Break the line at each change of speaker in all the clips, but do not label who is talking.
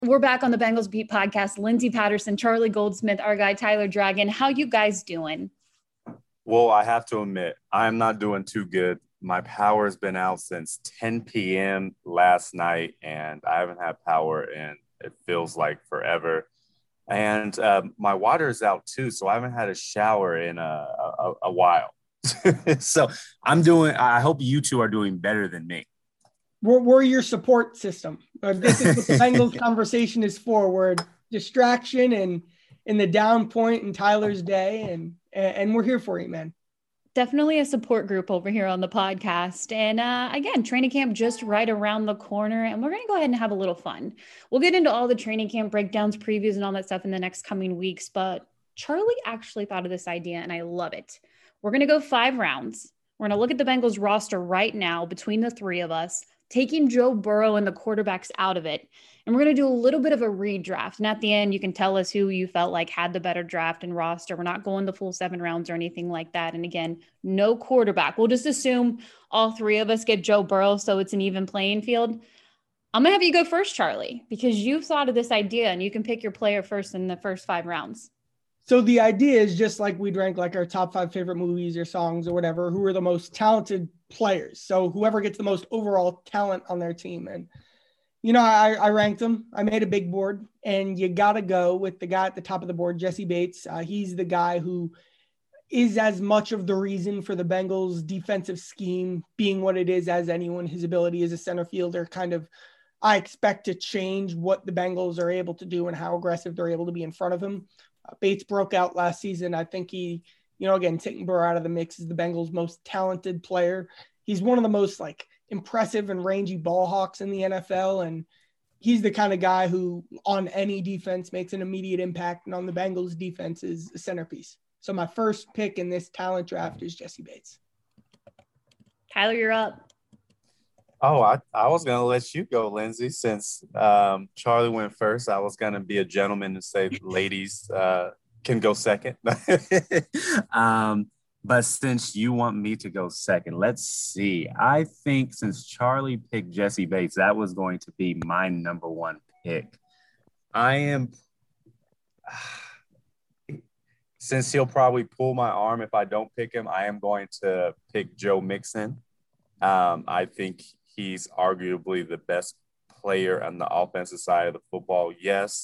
We're back on the Bengals Beat podcast. Lindsey Patterson, Charlie Goldsmith, our guy Tyler Dragon. How you guys doing?
Well, I have to admit, I'm not doing too good. My power's been out since 10 p.m. last night, and I haven't had power in it feels like forever. And my water is out too, so I haven't had a shower in a while. So I hope you two are doing better than me.
We're your support system. This is what the Bengals conversation is for. We're distraction and in the down point in Tyler's day, and we're here for you, man.
Definitely a support group over here on the podcast. And again, training camp just right around the corner, and we're going to go ahead and have a little fun. We'll get into all the training camp breakdowns, previews, and all that stuff in the next coming weeks. But Charlie actually thought of this idea, and I love it. We're going to go 5 rounds. We're going to look at the Bengals roster right now between the 3 of us, taking Joe Burrow and the quarterbacks out of it. And we're going to do a little bit of a redraft. And at the end, you can tell us who you felt like had the better draft and roster. We're not going the full 7 rounds or anything like that. And again, no quarterback. We'll just assume all 3 of us get Joe Burrow, so it's an even playing field. I'm going to have you go first, Charlie, because you thought of this idea and you can pick your player first in the first 5 rounds.
So the idea is just like we'd rank like our top 5 favorite movies or songs or whatever, who are the most talented players. So whoever gets the most overall talent on their team. And, you know, I ranked them. I made a big board, and you got to go with the guy at the top of the board, Jessie Bates. He's the guy who is as much of the reason for the Bengals defensive scheme being what it is as anyone. His ability as a center fielder kind of, I expect to change what the Bengals are able to do and how aggressive they're able to be in front of him. Bates broke out last season. I think he, you know, again, taking Burrow out of the mix, is the Bengals' most talented player. He's one of the most like impressive and rangy ball hawks in the NFL. And he's the kind of guy who on any defense makes an immediate impact. And on the Bengals defense is a centerpiece. So my first pick in this talent draft is Jessie Bates.
Tyler, you're up.
Oh, I was going to let you go, Lindsey, since Charlie went first. I was going to be a gentleman and say ladies can go second. But since you want me to go second, let's see. I think since Charlie picked Jessie Bates, that was going to be my number 1 pick. Since he'll probably pull my arm if I don't pick him, I am going to pick Joe Mixon. I think he's arguably the best player on the offensive side of the football. Yes,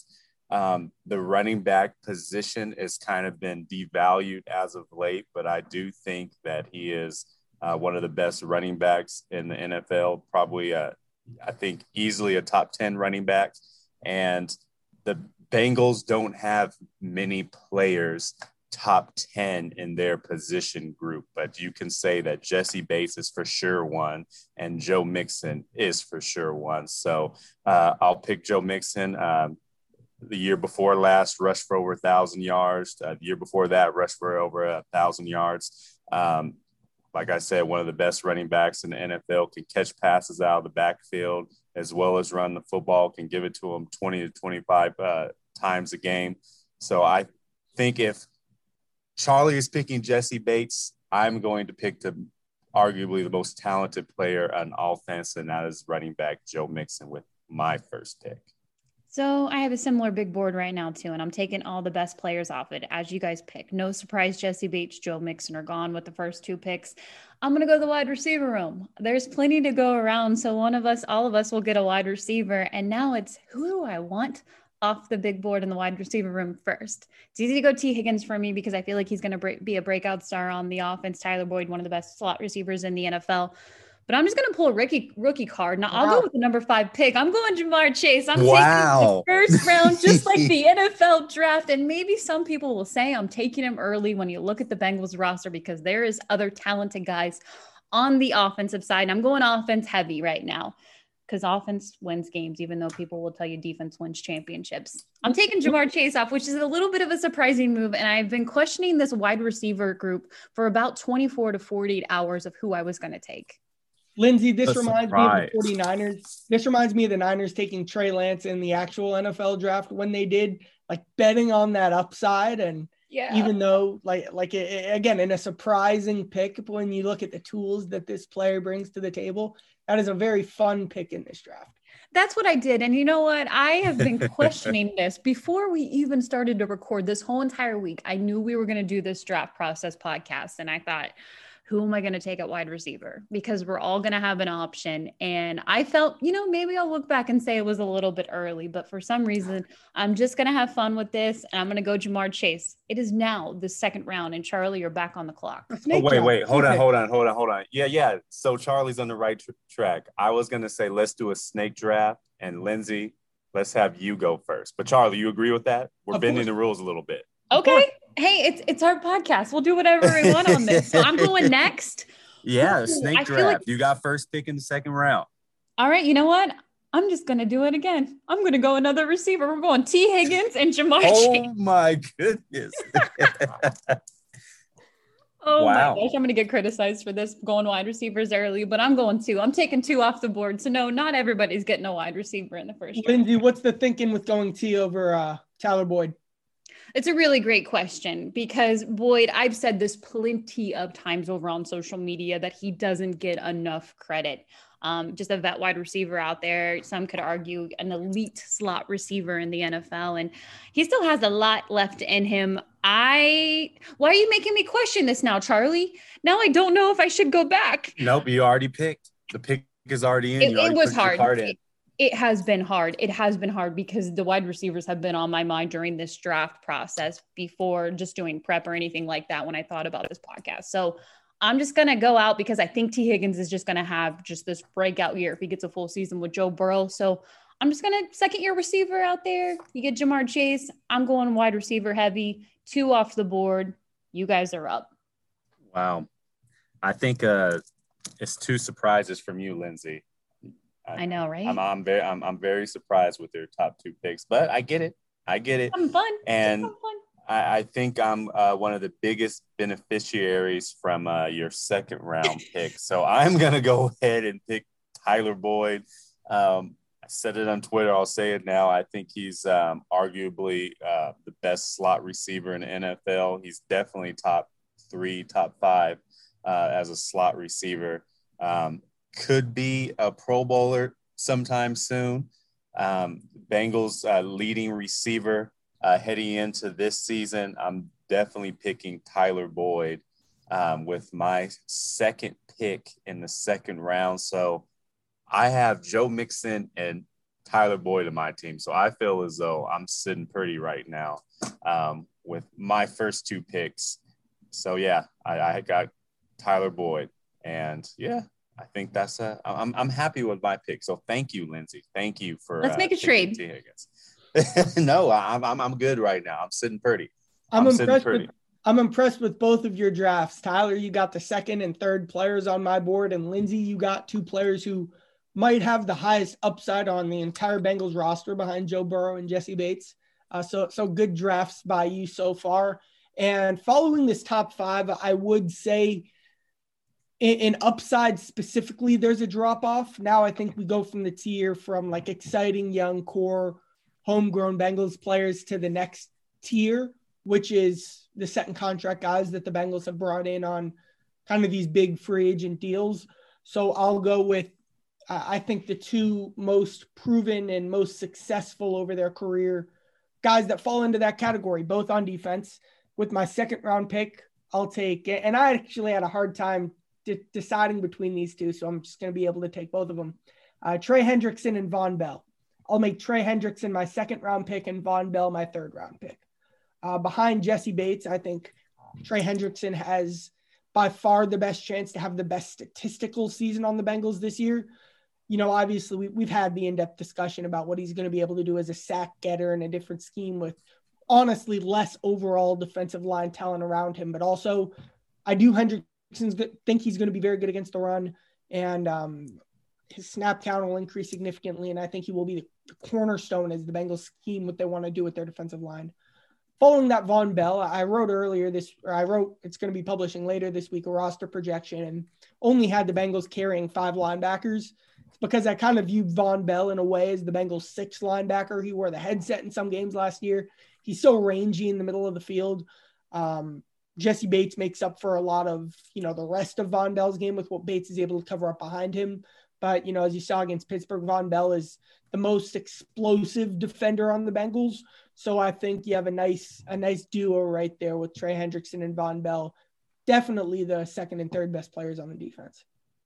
the running back position has kind of been devalued as of late, but I do think that he is one of the best running backs in the NFL, probably, I think, easily a top 10 running back. And the Bengals don't have many players top 10 in their position group, but you can say that Jessie Bates is for sure one, and Joe Mixon is for sure one. So I'll pick Joe Mixon. The year before last, rushed for over 1,000 yards. The year before that, rushed for over 1,000 yards. Like I said, one of the best running backs in the NFL, can catch passes out of the backfield as well as run the football, can give it to him 20 to 25 times a game. So I think if Charlie is picking Jessie Bates, I'm going to pick arguably the most talented player on offense, and that is running back Joe Mixon with my first pick.
So I have a similar big board right now too, and I'm taking all the best players off it as you guys pick. No surprise, Jessie Bates, Joe Mixon are gone with the first 2 picks. I'm going to go to the wide receiver room. There's plenty to go around, so all of us will get a wide receiver, and now it's who do I want off the big board in the wide receiver room first. It's easy to go T. Higgins for me because I feel like he's going to be a breakout star on the offense. Tyler Boyd, one of the best slot receivers in the NFL. But I'm just going to pull a rookie card. Now, I'll go with the number 5 pick. I'm going Ja'Marr Chase. I'm taking the first round, just like the NFL draft. And maybe some people will say I'm taking him early when you look at the Bengals roster because there is other talented guys on the offensive side. And I'm going offense heavy right now because offense wins games, even though people will tell you defense wins championships. I'm taking Ja'Marr Chase off, which is a little bit of a surprising move. And I've been questioning this wide receiver group for about 24 to 48 hours of who I was going to take.
Lindsey, this reminds me of the 49ers. This reminds me of the Niners taking Trey Lance in the actual NFL draft when they did, like, betting on that upside. And even though, again, in a surprising pick, when you look at the tools that this player brings to the table, that is a very fun pick in this draft.
That's what I did. And you know what? I have been questioning this before we even started to record this whole entire week. I knew we were going to do this draft process podcast. And I thought, who am I going to take at wide receiver? Because we're all going to have an option. And I felt, maybe I'll look back and say it was a little bit early, but for some reason, I'm just going to have fun with this. And I'm going to go Ja'Marr Chase. It is now the second round. And Charlie, you're back on the clock.
Oh, wait. Hold on. Yeah. So Charlie's on the right track. I was going to say, let's do a snake draft. And Lindsay, let's have you go first. But Charlie, you agree with that? We're bending the rules a little bit.
Okay. Hey, it's our podcast. We'll do whatever we want on this. So I'm going next.
Yeah, snake draft. You got first pick in the second round.
All right. You know what? I'm just going to do it again. I'm going to go another receiver. We're going T. Higgins and Ja'Marr Chase.
Oh, my goodness.
Oh, wow. My gosh. I'm going to get criticized for this going wide receivers early, but I'm going 2. I'm taking 2 off the board. So, no, not everybody's getting a wide receiver in the first round.
Lindsay, what's the thinking with going T over Tyler Boyd?
It's a really great question because Boyd, I've said this plenty of times over on social media that he doesn't get enough credit. Just a vet wide receiver out there. Some could argue an elite slot receiver in the NFL, and he still has a lot left in him. Why are you making me question this now, Charlie? Now I don't know if I should go back.
Nope, you already picked. The pick is already in.
It was hard. It has been hard. It has been hard because the wide receivers have been on my mind during this draft process before just doing prep or anything like that when I thought about this podcast. So I'm just going to go out because I think T. Higgins is just going to have just this breakout year if he gets a full season with Joe Burrow. So I'm just going to second-year receiver out there. You get Ja'Marr Chase. I'm going wide receiver heavy. 2 off the board. You guys are up.
Wow. I think it's 2 surprises from you, Lindsay.
I know, right?
I'm very surprised with your top 2 picks, but I get it.
I'm fun.
And I think I'm one of the biggest beneficiaries from your second round pick. So I'm going to go ahead and pick Tyler Boyd. I said it on Twitter. I'll say it now. I think he's arguably the best slot receiver in the NFL. He's definitely top 3, top 5 as a slot receiver. Could be a Pro Bowler sometime soon. Bengals leading receiver heading into this season. I'm definitely picking Tyler Boyd with my second pick in the second round. So I have Joe Mixon and Tyler Boyd in my team. So I feel as though I'm sitting pretty right now with my first 2 picks. So, yeah, I got Tyler Boyd. And, yeah. I think I'm happy with my pick. So thank you, Lindsay. Thank you for
let's make a trade.
No, I'm good right now. I'm sitting pretty.
I'm impressed with both of your drafts. Tyler, you got the second and third players on my board, and Lindsay, you got 2 players who might have the highest upside on the entire Bengals roster behind Joe Burrow and Jesse Bates. So good drafts by you so far. And following this top 5, I would say in upside specifically, there's a drop off. Now I think we go from the tier from like exciting young core homegrown Bengals players to the next tier, which is the second contract guys that the Bengals have brought in on kind of these big free agent deals. So I'll go with, I think the 2 most proven and most successful over their career guys that fall into that category, both on defense. With my second round pick, I'll take it. And I actually had a hard time deciding between these 2, so I'm just going to be able to take both of them. Trey Hendrickson and Von Bell. I'll make Trey Hendrickson my second round pick and Von Bell my third round pick. Behind Jesse Bates, I think Trey Hendrickson has by far the best chance to have the best statistical season on the Bengals this year. You know, obviously we've had the in-depth discussion about what he's going to be able to do as a sack getter in a different scheme with honestly less overall defensive line talent around him, but also I do think he's going to be very good against the run, and his snap count will increase significantly, and I think he will be the cornerstone as the Bengals scheme what they want to do with their defensive line. Following that, Von Bell, I wrote it's going to be publishing later this week, a roster projection, and only had the Bengals carrying 5 linebackers. It's because I kind of viewed Von Bell in a way as the Bengals' 6th linebacker. He wore the headset in some games last year. He's so rangy in the middle of the field. Jesse Bates makes up for a lot of, the rest of Von Bell's game with what Bates is able to cover up behind him. But, as you saw against Pittsburgh, Von Bell is the most explosive defender on the Bengals. So I think you have a nice duo right there with Trey Hendrickson and Von Bell. Definitely the second and third best players on the defense.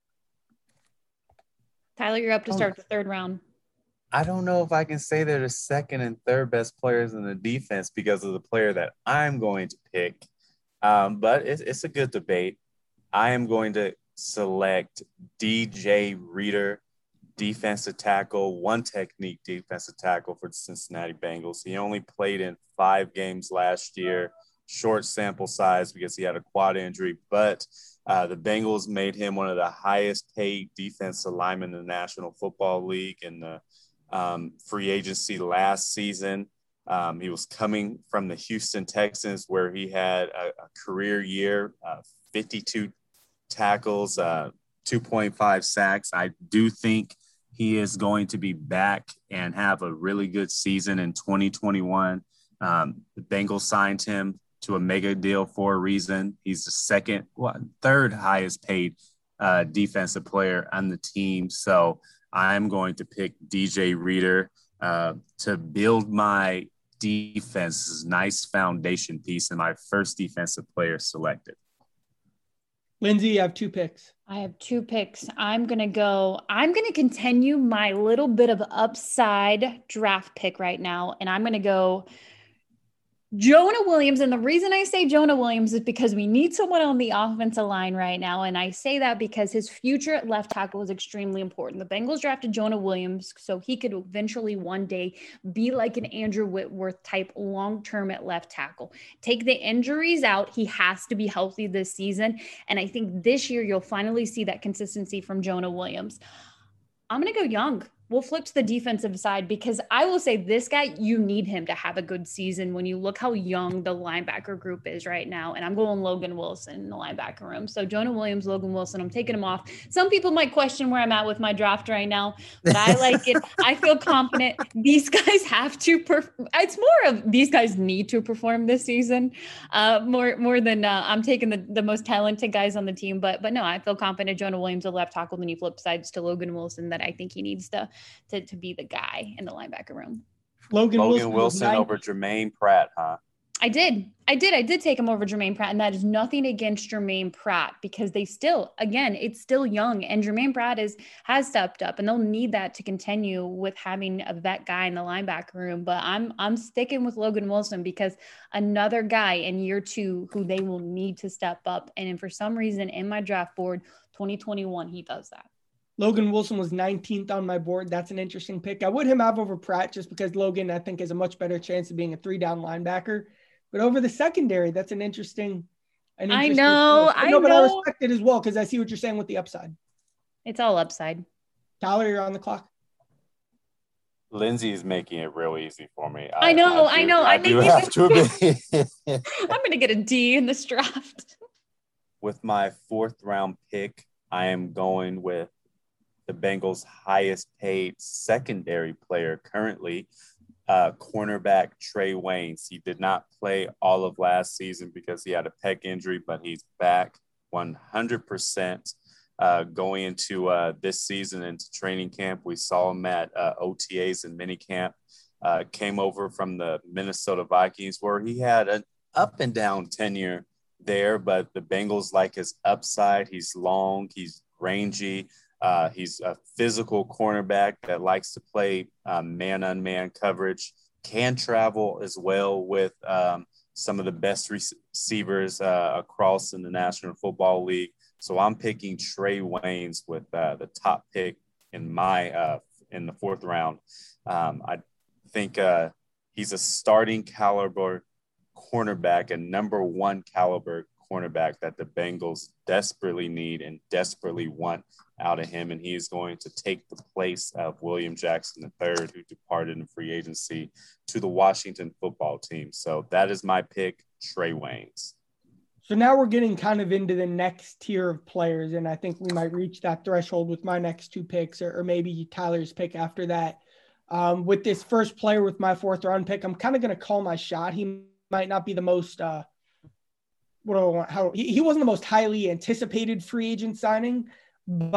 Tyler, you're up to start the third round.
I don't know if I can say they're the second and third best players in the defense because of the player that I'm going to pick. But it's a good debate. I am going to select DJ Reader, defensive tackle, one technique defensive tackle for the Cincinnati Bengals. He only played in 5 games last year, short sample size because he had a quad injury, but the Bengals made him one of the highest paid defensive linemen in the National Football League in the free agency last season. He was coming from the Houston Texans, where he had a career year, 52 tackles, 2.5 sacks. I do think he is going to be back and have a really good season in 2021. The Bengals signed him to a mega deal for a reason. He's the third highest paid defensive player on the team. So I'm going to pick DJ Reader to build my defense's nice foundation piece and my first defensive player selected.
Lindsay, you have 2 picks.
I have 2 picks. I'm going to continue my little bit of upside draft pick right now. And I'm going to go Jonah Williams. And the reason I say Jonah Williams is because we need someone on the offensive line right now. And I say that because his future at left tackle is extremely important. The Bengals drafted Jonah Williams so he could eventually one day be like an Andrew Whitworth type long-term at left tackle. Take the injuries out. He has to be healthy this season. And I think this year you'll finally see that consistency from Jonah Williams. I'm going to go young. We'll flip to the defensive side because I will say this guy, you need him to have a good season when you look how young the linebacker group is right now. And I'm going Logan Wilson in the linebacker room. So Jonah Williams, Logan Wilson, I'm taking him off. Some people might question where I'm at with my draft right now, but I like it. I feel confident. These guys have to it's more of these guys need to perform this season more than I'm taking the most talented guys on the team. But no, I feel confident Jonah Williams, a left tackle, then you flip sides to Logan Wilson that I think he needs to be the guy in the linebacker room.
Logan
Wilson over Jermaine Pratt, huh?
I did take him over Jermaine Pratt, and that is nothing against Jermaine Pratt because they still, again, it's still young, and Jermaine Pratt has stepped up, and they'll need that to continue with having a vet guy in the linebacker room. But I'm sticking with Logan Wilson because another guy in year 2 who they will need to step up, and for some reason in my draft board, 2021, he does that.
Logan Wilson was 19th on my board. That's an interesting pick. I would have him over Pratt just because Logan, I think, has a much better chance of being a 3-down linebacker. But over the secondary, that's an interesting
I know.
But I respect it as well because I see what you're saying with the upside.
It's all upside.
Tyler, you're on the clock.
Lindsay is making it real easy for me.
I know.
I do have to be.
I'm going to get a D in this draft.
With my 4th round pick, I am going with the Bengals' highest paid secondary player currently, cornerback Trey Waynes. He did not play all of last season because he had a pec injury, but he's back 100% going into this season into training camp. We saw him at OTAs and minicamp. Came over from the Minnesota Vikings, where he had an up and down tenure there, but the Bengals like his upside. He's long, he's rangy. He's a physical cornerback that likes to play man-on-man coverage, can travel as well with some of the best receivers across in the National Football League. So I'm picking Trey Waynes with the top pick in in the 4th round. I think he's a starting caliber cornerback, a number 1 caliber cornerback that the Bengals desperately need and desperately want out of him, and he is going to take the place of William Jackson III, who departed in free agency to the Washington football team. So that is my pick, Trey Waynes.
So now we're getting kind of into the next tier of players, and I think we might reach that threshold with my next 2 picks, or maybe Tyler's pick after that. With this first player with my 4th round pick, I'm kind of going to call my shot. He might not be the most he wasn't the most highly anticipated free agent signing, but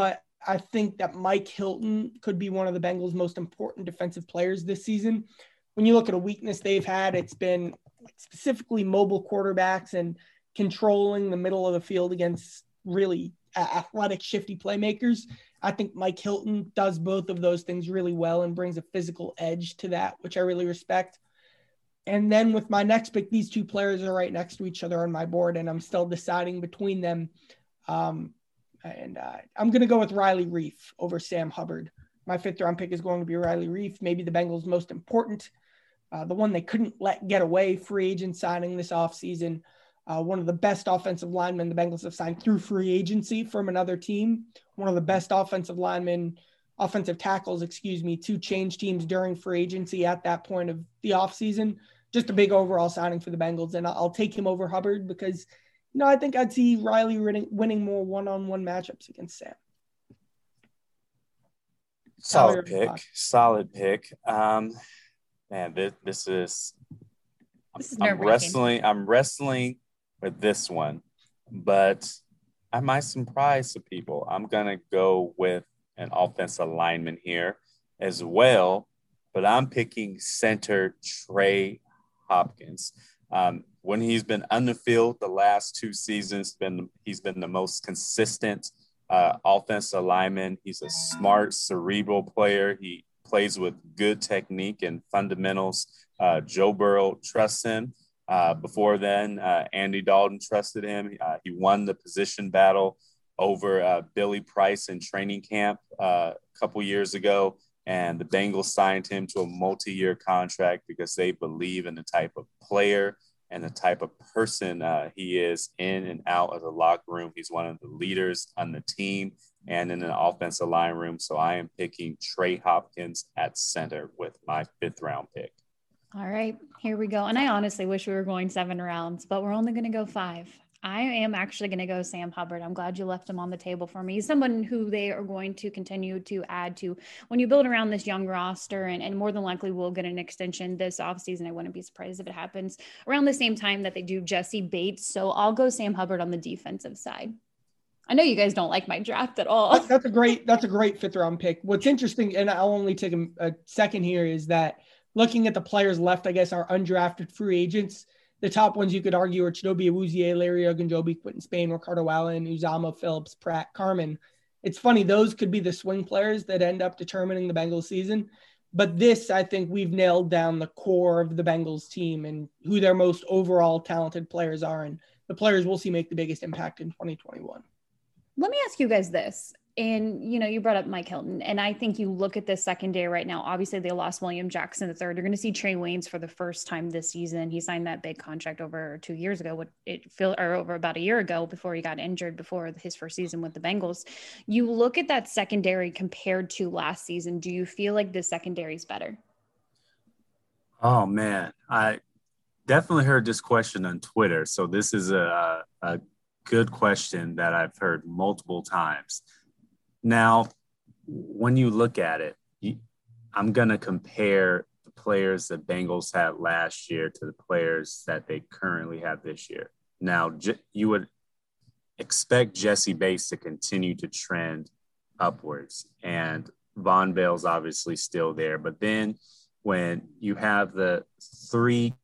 I think that Mike Hilton could be one of the Bengals' most important defensive players this season. When you look at a weakness they've had, it's been specifically mobile quarterbacks and controlling the middle of the field against really athletic, shifty playmakers. I think Mike Hilton does both of those things really well and brings a physical edge to that, which I really respect. And then with my next pick, these two players are right next to each other on my board, and I'm still deciding between them. I'm going to go with Riley Reif over Sam Hubbard. My 5th round pick is going to be Riley Reif, maybe the Bengals' most important, the one they couldn't let get away, free agent signing this offseason. One of the best offensive linemen the Bengals have signed through free agency from another team. One of the best offensive tackles, to change teams during free agency at that point of the offseason. Just a big overall signing for the Bengals. And I'll take him over Hubbard because, I think I'd see Riley winning more one-on-one matchups against Sam.
Solid pick. Man, this is I'm wrestling with this one, but I might surprise some people. I'm gonna go with an offensive lineman here as well, but I'm picking center Trey Hopkins. When he's been on the field the last 2 seasons, he's been the most consistent offensive lineman. He's a smart, cerebral player. He plays with good technique and fundamentals. Joe Burrow trusts him. Before then, Andy Dalton trusted him. He won the position battle over Billy Price in training camp a couple years ago. And the Bengals signed him to a multi-year contract because they believe in the type of player and the type of person he is in and out of the locker room. He's one of the leaders on the team and in the offensive line room. So I am picking Trey Hopkins at center with my 5th round pick.
All right, here we go. And I honestly wish we were going 7 rounds, but we're only going to go 5. I am actually going to go Sam Hubbard. I'm glad you left him on the table for me. He's someone who they are going to continue to add to when you build around this young roster, and more than likely we'll get an extension this offseason. I wouldn't be surprised if it happens around the same time that they do Jesse Bates. So I'll go Sam Hubbard on the defensive side. I know you guys don't like my draft at all.
That's a great 5th round pick. What's interesting, and I'll only take a second here, is that looking at the players left, I guess, are undrafted free agents. The top ones you could argue are Chidobe Awuzie, Larry Ogunjobi, Quentin Spain, Ricardo Allen, Uzama, Phillips, Pratt, Carmen. It's funny, those could be the swing players that end up determining the Bengals season. But this, I think we've nailed down the core of the Bengals team and who their most overall talented players are. And the players we'll see make the biggest impact in 2021.
Let me ask you guys this. And, you brought up Mike Hilton, and I think you look at this secondary right now. Obviously, they lost William Jackson III. They're going to see Trey Waynes for the first time this season. He signed that big contract over 2 years ago, or over about a year ago before he got injured before his first season with the Bengals. You look at that secondary compared to last season. Do you feel like this secondary is better?
Oh, man. I definitely heard this question on Twitter. So this is a good question that I've heard multiple times. Now, when you look at it, I'm going to compare the players the Bengals had last year to the players that they currently have this year. Now, you would expect Jesse Bates to continue to trend upwards, and Von Bell's obviously still there. But then when you have the 3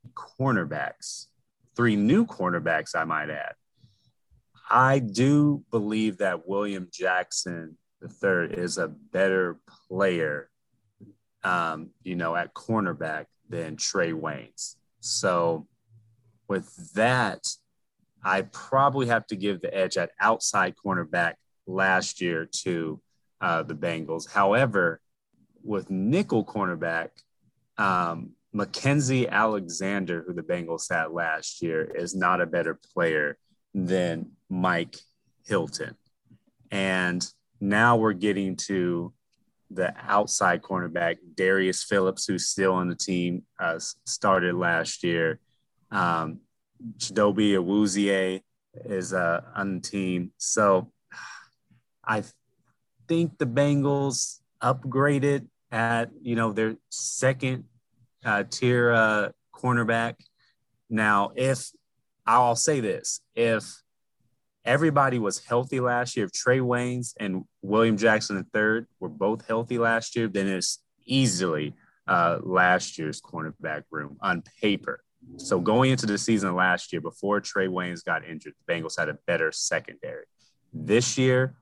new cornerbacks, I might add, I do believe that William Jackson the third is a better player, at cornerback than Trey Waynes. So with that, I probably have to give the edge at outside cornerback last year to the Bengals. However, with nickel cornerback, Mackenzie Alexander, who the Bengals had last year, is not a better player than Mike Hilton. And now we're getting to the outside cornerback, Darius Phillips, who's still on the team, started last year. Chidobe Awuzie is on the team. So I think the Bengals upgraded at, their second tier cornerback. Now, I'll say this, if everybody was healthy last year. If Trey Waynes and William Jackson III were both healthy last year, then it's easily last year's cornerback room on paper. So going into the season last year, before Trey Waynes got injured, the Bengals had a better secondary. This year,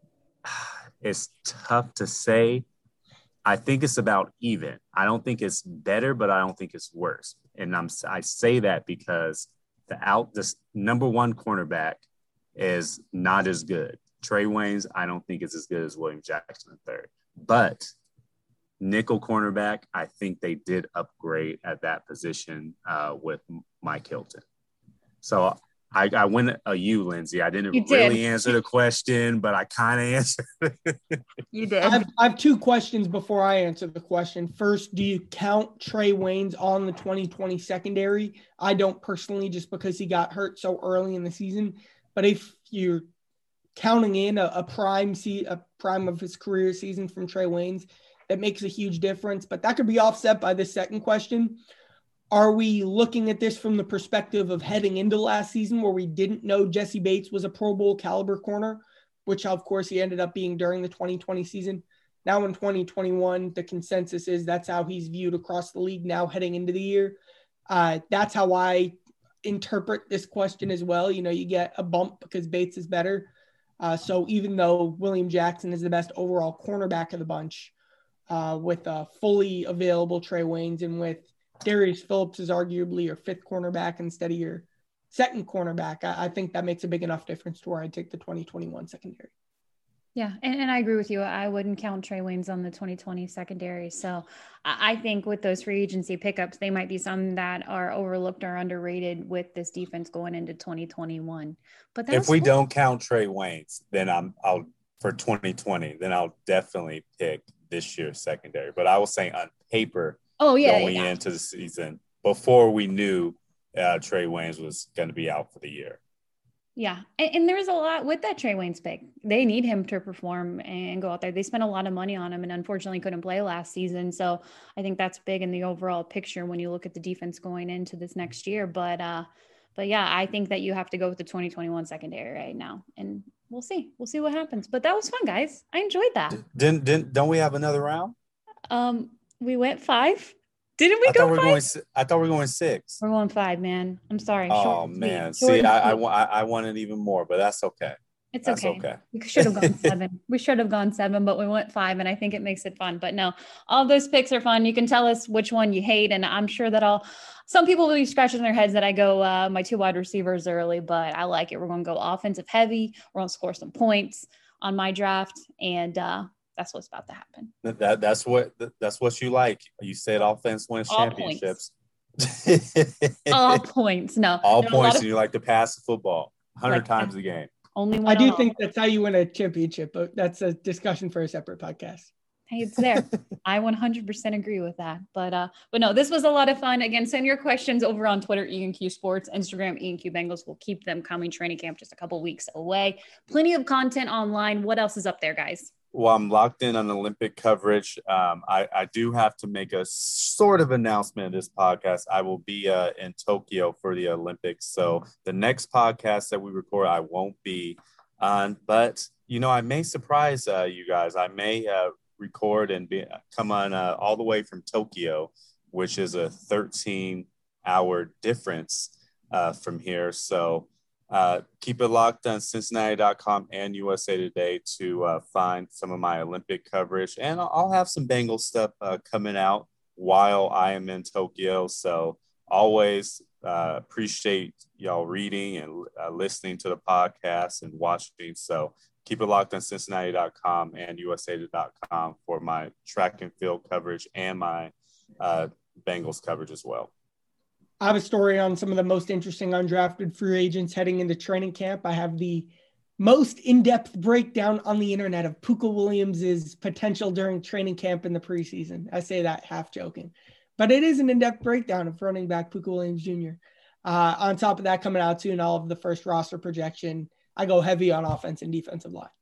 it's tough to say. I think it's about even. I don't think it's better, but I don't think it's worse. And I say that because this number one cornerback is not as good. Trey Waynes, I don't think is as good as William Jackson III. But nickel cornerback, I think they did upgrade at that position with Mike Hilton. So I went you, Lindsay. I didn't really answer the question, but I kind of answered.
You did.
I have two questions before I answer the question. First, do you count Trey Waynes on the 2020 secondary? I don't personally, just because he got hurt so early in the season. But if you're counting in a prime of his career season from Trey Waynes, that makes a huge difference. But that could be offset by the second question. Are we looking at this from the perspective of heading into last season where we didn't know Jessie Bates was a Pro Bowl caliber corner, which of course he ended up being during the 2020 season? Now in 2021, the consensus is that's how he's viewed across the league now heading into the year. That's how I interpret this question as well. You know, you get a bump because Bates is better. So even though William Jackson is the best overall cornerback of the bunch, with a fully available Trey Waynes and with Darius Phillips is arguably your fifth cornerback instead of your second cornerback, I think that makes a big enough difference to where I'd take the 2021 secondary.
Yeah, and I agree with you. I wouldn't count Trey Waynes on the 2020 secondary. So I think with those free agency pickups, they might be some that are overlooked or underrated with this defense going into 2021. But
if we don't count Trey Waynes, then I'll for 2020, then I'll definitely pick this year's secondary. But I was saying on paper, going into the season before we knew Trey Waynes was going to be out for the year.
Yeah. And there's a lot with that Trey Waynes pick. They need him to perform and go out there. They spent a lot of money on him and unfortunately couldn't play last season. So I think that's big in the overall picture when you look at the defense going into this next year. But yeah, I think that you have to go with the 2021 secondary right now, and we'll see what happens. But that was fun, guys. I enjoyed that.
Don't we have another round?
We went 5. Didn't we go 5?
I thought we were going 6.
We're going 5, man. I'm sorry.
Oh, man. See, I wanted even more, but that's okay.
That's okay. We should have gone 7. We should have gone 7, but we went 5, and I think it makes it fun. But no, all those picks are fun. You can tell us which one you hate, and I'm sure that some people will be scratching their heads that I go my 2 wide receivers early, but I like it. We're going to go offensive heavy. We're going to score some points on my draft, and that's what's about to happen.
That's what you like. You said offense wins championships.
All points. No.
All points, and you like to pass the football 100 times a game.
Only one.
I do think that's how you win a championship, but that's a discussion for a separate podcast.
Hey, it's there. I 100% agree with that. But no, this was a lot of fun. Again, send your questions over on Twitter, ENQ Sports, Instagram, ENQ Bengals. We'll keep them coming. Training camp just a couple weeks away. Plenty of content online. What else is up there, guys?
Well, I'm locked in on Olympic coverage. I do have to make a sort of announcement in this podcast. I will be in Tokyo for the Olympics. So the next podcast that we record, I won't be on. But, I may surprise you guys. I may record and come on all the way from Tokyo, which is a 13-hour difference from here. So keep it locked on Cincinnati.com and USA Today to find some of my Olympic coverage. And I'll have some Bengals stuff coming out while I am in Tokyo. So always appreciate y'all reading and listening to the podcast and watching. So keep it locked on Cincinnati.com and USA.com for my track and field coverage and my Bengals coverage as well.
I have a story on some of the most interesting undrafted free agents heading into training camp. I have the most in-depth breakdown on the internet of Puka Williams' potential during training camp in the preseason. I say that half joking, but it is an in-depth breakdown of running back Puka Williams Jr. On top of that, coming out soon, all of the first roster projection. I go heavy on offense and defensive line.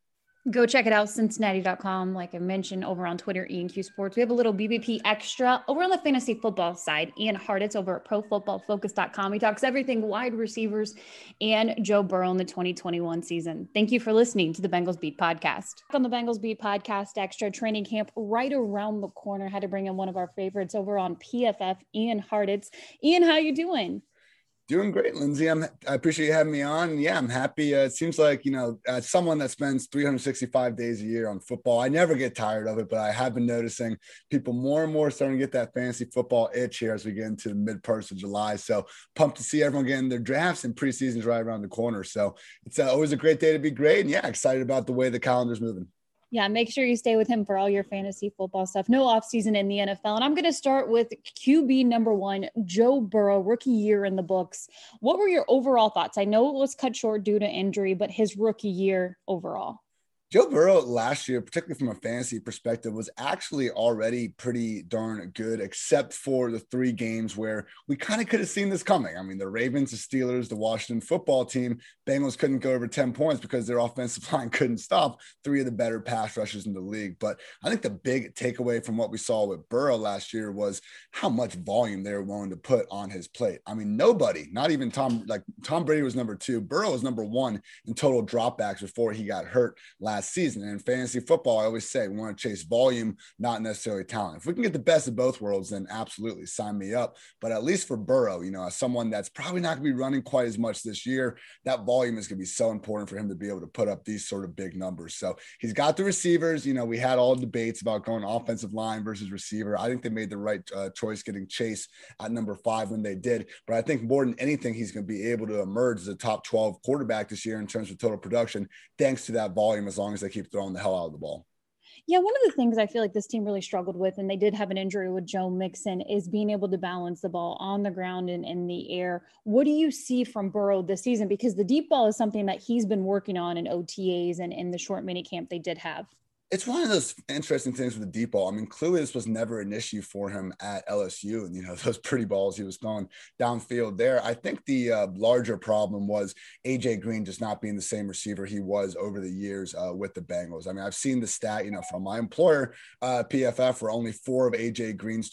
Go check it out, Cincinnati.com. Like I mentioned, over on Twitter, ENQ Sports. We have a little BBP extra over on the fantasy football side. Ian Hartitz over at ProFootballFocus.com. He talks everything wide receivers and Joe Burrow in the 2021 season. Thank you for listening to the Bengals Beat podcast. On the Bengals Beat podcast extra, training camp right around the corner. Had to bring in one of our favorites over on PFF, Ian Hartitz. Ian, how you doing?
Doing great, Lindsay. I appreciate you having me on. Yeah, I'm happy. It seems like, as someone that spends 365 days a year on football, I never get tired of it, but I have been noticing people more and more starting to get that fantasy football itch here as we get into the mid parts of July. So pumped to see everyone getting their drafts, and preseason's right around the corner. So it's always a great day to be great. And yeah, excited about the way the calendar's moving.
Yeah, make sure you stay with him for all your fantasy football stuff. No offseason in the NFL. And I'm going to start with QB number 1, Joe Burrow, rookie year in the books. What were your overall thoughts? I know it was cut short due to injury, but his rookie year overall.
Joe Burrow last year, particularly from a fantasy perspective, was actually already pretty darn good, except for the 3 games where we kind of could have seen this coming. I mean, the Ravens, the Steelers, the Washington football team, Bengals couldn't go over 10 points because their offensive line couldn't stop 3 of the better pass rushers in the league. But I think the big takeaway from what we saw with Burrow last year was how much volume they were willing to put on his plate. I mean, nobody, not even Tom Brady was number 2. Burrow was number 1 in total dropbacks before he got hurt last season. And in fantasy football, I always say we want to chase volume, not necessarily talent. If we can get the best of both worlds, then absolutely sign me up. But at least for Burrow, as someone that's probably not going to be running quite as much this year, that volume is going to be so important for him to be able to put up these sort of big numbers. So he's got the receivers. We had all debates about going offensive line versus receiver. I think they made the right choice getting Chase at number 5 when they did. But I think more than anything, he's going to be able to emerge as a top 12 quarterback this year in terms of total production, thanks to that volume, as long as they keep throwing the hell out of the ball.
Yeah, one of the things I feel like this team really struggled with, and they did have an injury with Joe Mixon, is being able to balance the ball on the ground and in the air. What do you see from Burrow this season? Because the deep ball is something that he's been working on in OTAs and in the short mini camp they did have.
It's one of those interesting things with the deep ball. I mean, clearly this was never an issue for him at LSU. And, those pretty balls he was throwing downfield there. I think the larger problem was AJ Green just not being the same receiver he was over the years with the Bengals. I mean, I've seen the stat, from my employer, PFF, where only 4 of AJ Green's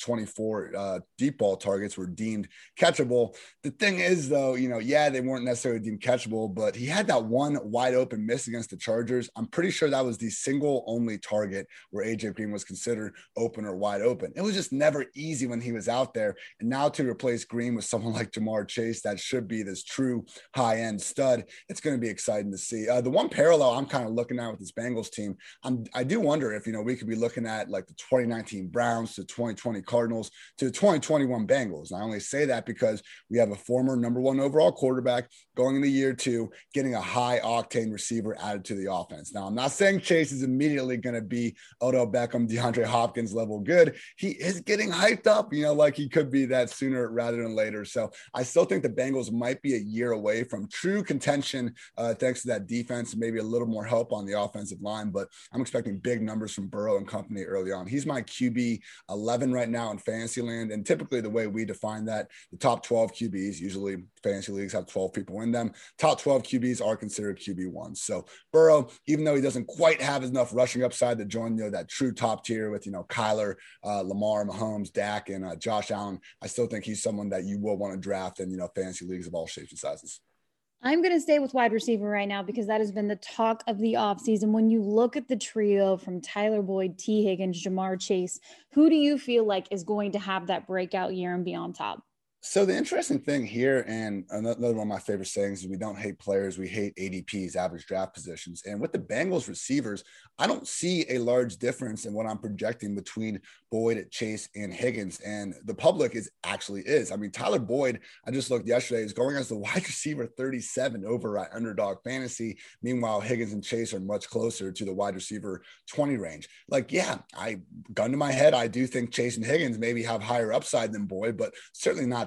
24 deep ball targets were deemed catchable. The thing is, though, they weren't necessarily deemed catchable, but he had that one wide open miss against the Chargers. I'm pretty sure that was the single only target where AJ Green was considered open or wide open. It was just never easy when he was out there. And now to replace Green with someone like Jamar Chase, that should be this true high-end stud, it's going to be exciting to see. The one parallel I'm kind of looking at with this Bengals team, I do wonder if, we could be looking at like the 2019 Browns to 2020 Cardinals to the 2021 Bengals. And I only say that because we have a former number 1 overall quarterback going into year 2, getting a high octane receiver added to the offense. Now, I'm not saying Chase is immediately going to be Odell Beckham, DeAndre Hopkins level good. He is getting hyped up, like he could be that sooner rather than later. So I still think the Bengals might be a year away from true contention, thanks to that defense and maybe a little more help on the offensive line. But I'm expecting big numbers from Burrow and company early on. He's my QB 11 right now in fantasy land. And typically the way we define that, the top 12 QBs, usually fantasy leagues have 12 people in them. Top 12 QBs are considered QB1. So Burrow, even though he doesn't quite have enough rushing upside to join, that true top tier with, Kyler, Lamar, Mahomes, Dak, and Josh Allen, I still think he's someone that you will want to draft in, fantasy leagues of all shapes and sizes.
I'm going to stay with wide receiver right now because that has been the talk of the offseason. When you look at the trio from Tyler Boyd, T. Higgins, Jamar Chase, who do you feel like is going to have that breakout year and be on top?
So the interesting thing here, and another one of my favorite sayings, is we don't hate players, we hate ADPs, average draft positions. And with the Bengals receivers, I don't see a large difference in what I'm projecting between Boyd, Chase, and Higgins. And the public is. I mean, Tyler Boyd, I just looked yesterday, is going as the wide receiver 37 over at Underdog Fantasy. Meanwhile, Higgins and Chase are much closer to the wide receiver 20 range. Gun to my head, I do think Chase and Higgins maybe have higher upside than Boyd, but certainly not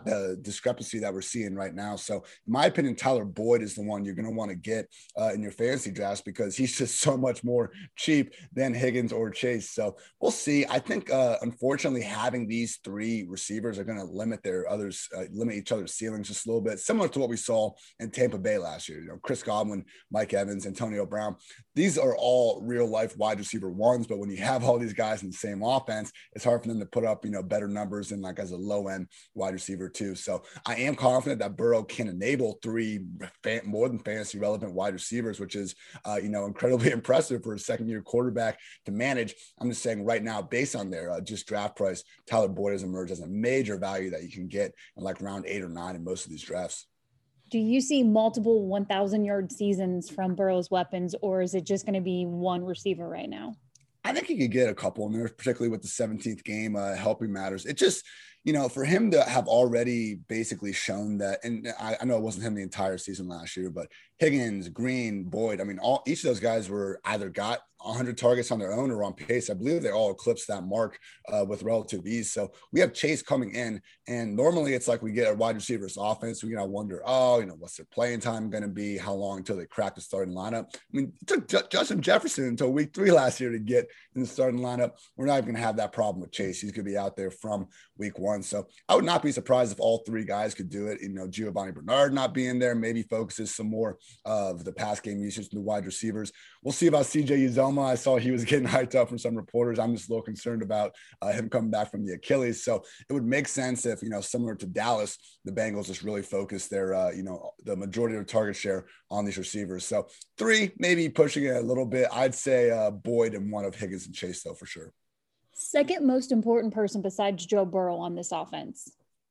the discrepancy that we're seeing right now. So in my opinion, Tyler Boyd is the one you're going to want to get in your fantasy drafts because he's just so much more cheap than Higgins or Chase. So we'll see. I think unfortunately having these three receivers are going to limit each other's ceilings just a little bit, similar to what we saw in Tampa Bay last year. Chris Godwin, Mike Evans, Antonio Brown. These are all real life wide receiver ones, but when you have all these guys in the same offense, it's hard for them to put up, better numbers than like as a low end wide receiver too. So I am confident that Burrow can enable three more than fantasy relevant wide receivers, which is, incredibly impressive for a second year quarterback to manage. I'm just saying right now, based on their just draft price, Tyler Boyd has emerged as a major value that you can get in like round 8 or 9 in most of these drafts.
Do you see multiple 1,000-yard seasons from Burrow's weapons, or is it just going to be one receiver right now?
I think he could get a couple in there, particularly with the 17th game helping matters. It just, for him to have already basically shown that, and I know it wasn't him the entire season last year, but Higgins, Green, Boyd, each of those guys were either got 100 targets on their own or on pace. I believe they all eclipsed that mark with relative ease. So we have Chase coming in, and normally it's like we get a wide receivers offense. We wonder, what's their playing time going to be? How long until they crack the starting lineup? It took Justin Jefferson until week 3 last year to get in the starting lineup. We're not even going to have that problem with Chase. He's going to be out there from week 1. So I would not be surprised if all 3 guys could do it. Giovanni Bernard not being there maybe focuses some more of the pass game usage in the wide receivers. We'll see about CJ Uzoma. I saw he was getting hyped up from some reporters. I'm just a little concerned about him coming back from the Achilles. So it would make sense if, similar to Dallas, the Bengals just really focus their, the majority of their target share on these receivers. So 3, maybe pushing it a little bit. I'd say Boyd and one of Higgins and Chase, though, for sure.
Second most important person besides Joe Burrow on this offense?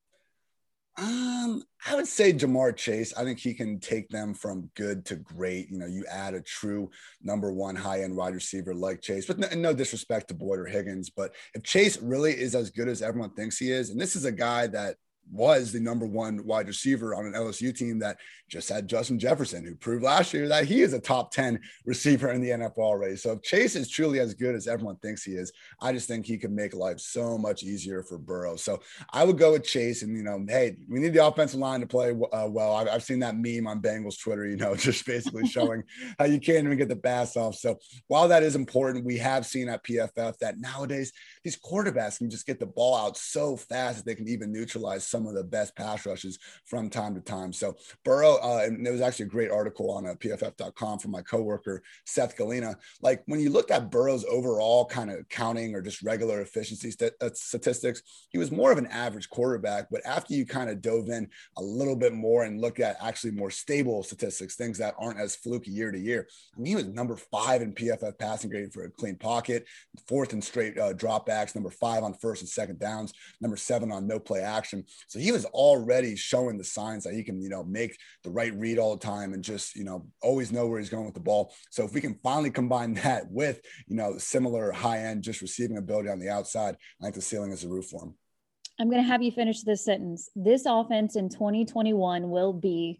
I would say Jamar Chase. I think he can take them from good to great. You add a true number 1 high-end wide receiver like Chase, but no disrespect to Boyd or Higgins. But if Chase really is as good as everyone thinks he is, and this is a guy that was the number 1 wide receiver on an LSU team that just had Justin Jefferson, who proved last year that he is a top 10 receiver in the NFL already. So if Chase is truly as good as everyone thinks he is, I just think he can make life so much easier for Burrow. So I would go with Chase, and, hey, we need the offensive line to play well. I've seen that meme on Bengals Twitter, just basically showing how you can't even get the pass off. So while that is important, we have seen at PFF that nowadays these quarterbacks can just get the ball out so fast that they can even neutralize some of the best pass rushes from time to time. So Burrow, and there was actually a great article on PFF.com from my coworker, Seth Galina. Like when you looked at Burrow's overall kind of counting or just regular efficiency statistics, he was more of an average quarterback. But after you kind of dove in a little bit more and look at actually more stable statistics, things that aren't as fluky year to year, he was number 5 in PFF passing grade for a clean pocket, 4th in straight dropbacks, number 5 on first and second downs, number 7 on no play action. So he was already showing the signs that he can, make the right read all the time and just, always know where he's going with the ball. So if we can finally combine that with, similar high end, just receiving ability on the outside, I think the ceiling is the roof for him.
I'm going to have you finish this sentence. This offense in 2021 will be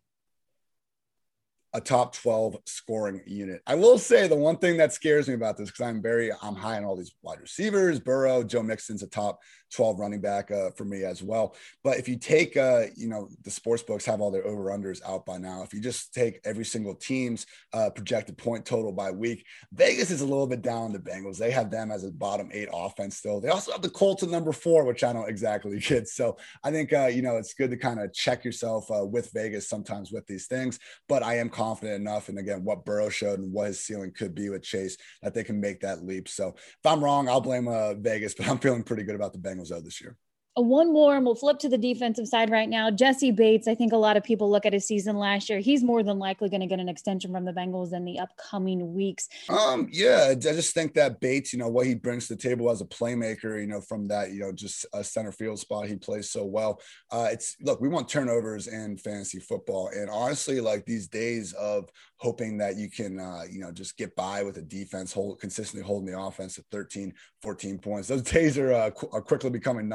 a top 12 scoring unit. I will say the one thing that scares me about this, because I'm high on all these wide receivers, Burrow, Joe Mixon's a top 12 running back for me as well. But if you take, the sports books have all their over-unders out by now. If you just take every single team's projected point total by week, Vegas is a little bit down the Bengals. They have them as a bottom 8 offense still. They also have the Colts at number 4, which I don't exactly get. So I think, it's good to kind of check yourself with Vegas sometimes with these things. But I am confident enough, and again, what Burrow showed and what his ceiling could be with Chase, that they can make that leap. So if I'm wrong, I'll blame Vegas, but I'm feeling pretty good about the Bengals this year.
One more, and we'll flip to the defensive side right now. Jesse Bates, I think a lot of people look at his season last year. He's more than likely going to get an extension from the Bengals in the upcoming weeks.
Yeah, I just think that Bates, what he brings to the table as a playmaker, from that, just a center field spot, he plays so well. Look, we want turnovers in fantasy football. And honestly, like these days of hoping that you can, just get by with a defense, consistently holding the offense at 13, 14 points. Those days are quickly becoming numbered with how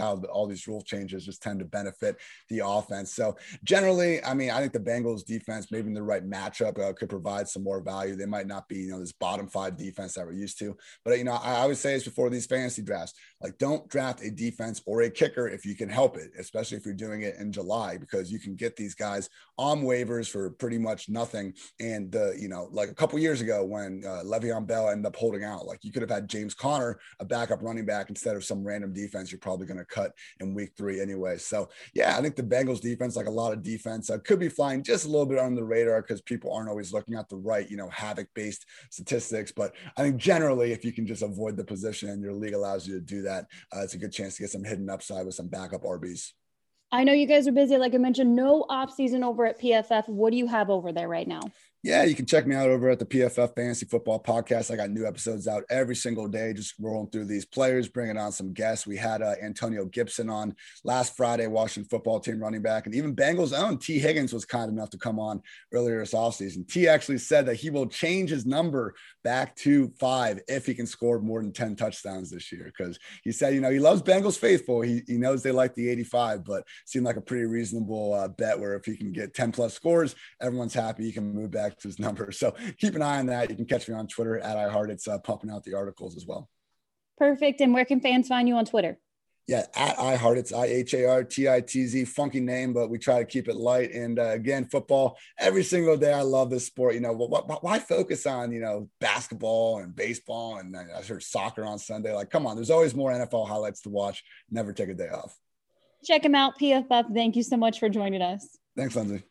how all these rule changes just tend to benefit the offense. So generally, I mean, I think the Bengals defense, maybe in the right matchup, could provide some more value. They might not be, you know, this bottom 5 defense that we're used to, but you know, I would say this before these fantasy drafts, like don't draft a defense or a kicker if you can help it, especially if you're doing it in July, because you can get these guys on waivers for pretty much nothing. And you know, like a couple years ago when Le'Veon Bell ended up holding out, like you could have had James Conner, a backup running back, instead of some random defense you're probably going to cut in week 3 anyway. So yeah, I think the Bengals defense, like a lot of defense, could be flying just a little bit under the radar because people aren't always looking at the right, you know, havoc-based statistics. But I think generally, if you can just avoid the position and your league allows you to do that, it's a good chance to get some hidden upside with some backup RBs.
I know you guys are busy. Like I mentioned, no off season over at PFF. What do you have over there right now?
Yeah, you can check me out over at the PFF Fantasy Football Podcast. I got new episodes out every single day, just rolling through these players, bringing on some guests. We had Antonio Gibson on last Friday, Washington football team running back, and even Bengals' own T. Higgins was kind enough to come on earlier this offseason. T actually said that he will change his number back to 5 if he can score more than 10 touchdowns this year, because he said, you know, he loves Bengals faithful. He knows they like the 85, but seemed like a pretty reasonable bet where if he can get 10 plus scores, everyone's happy. He can move back to his number. So keep an eye on that. You can catch me on Twitter at iHeart. It's pumping out the articles as well.
Perfect. And where can fans find you on Twitter?
Yeah, at iHeart. It's IHARTITZ. Funky name, but we try to keep it light. And again, football every single day. I love this sport. You know, why focus on, you know, basketball and baseball and I heard soccer on Sunday? Like, come on, there's always more NFL highlights to watch. Never take a day off.
Check him out, PFF. Thank you so much for joining us.
Thanks, Lindsay.